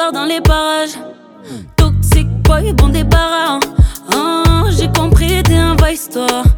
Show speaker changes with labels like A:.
A: dehors dans les parages. Toxic boy, bon débarras. J'ai compris, t'es un vice toi.